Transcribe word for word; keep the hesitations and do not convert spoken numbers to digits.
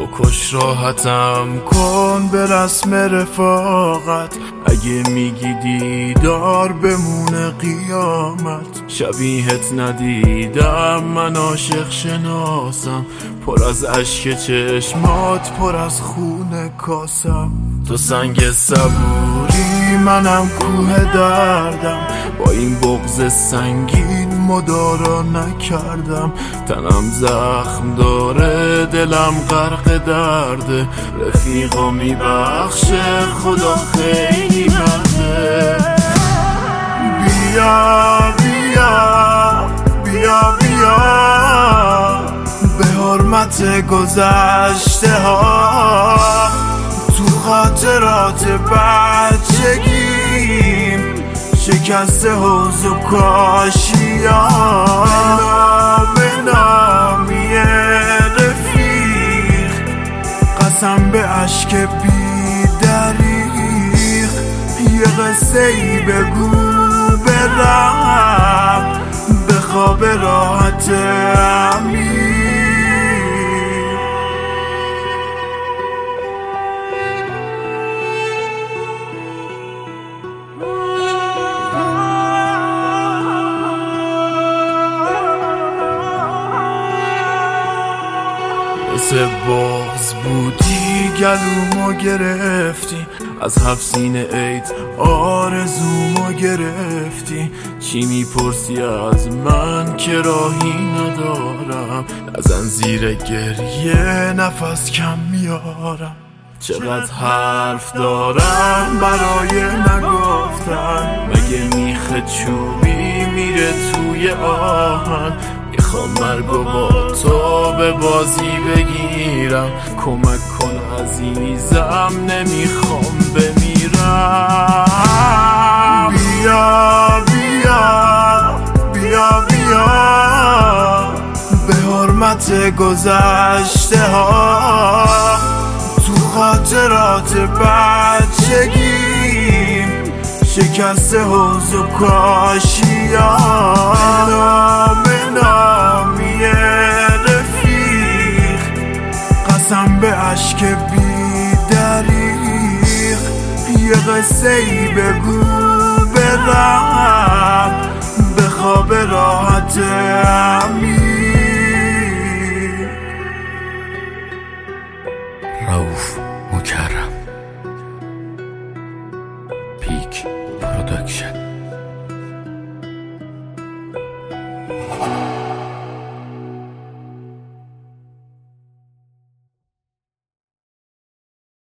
بکش راحتم کن به رسم رفاقت. اگه میگی دیدار بمونه قیامت، شبیهت ندیدم من عاشق شناسم. پر از اشک چشمات پر از خون کاسم. تو سنگ صبوری منم کوه دردم، با این بغض سنگین مدارا نکردم. تنم زخم داره دلم غرق درده، رفیقا میبخشه خدا خیلی مرده. بیا بیا بیا بیا به حرمت گذشته ها، تو خاطرات بچگیم شکست حوض و کاشیان. نام نامی رفیق قسم به عشق بی دریغ، یه قصه ای بگو برم به خواب راحت عمیق. مثل بغض بودی گلومو گرفتی، از هفت سینه عید آرزومو گرفتی. چی میپرسی از من که راهی ندارم، نزن زیر گریه نفس کم میارم. چقدر حرف دارم برای نگفتن، مگه میخه چوبی میره توی آهن. میخوام مرگو با تو به بازی بگیرم، کمک کن عزیزم نمیخوام بمیرم. بیا بیا بیا بیا به حرمت گذشته ها، تو خاطرات بچگیم شکست حوض و کاشیان. نام نامی رفیق قسم به عشق بی دریغ، یه قصه ای بگو برم به خواب راحت عمیق.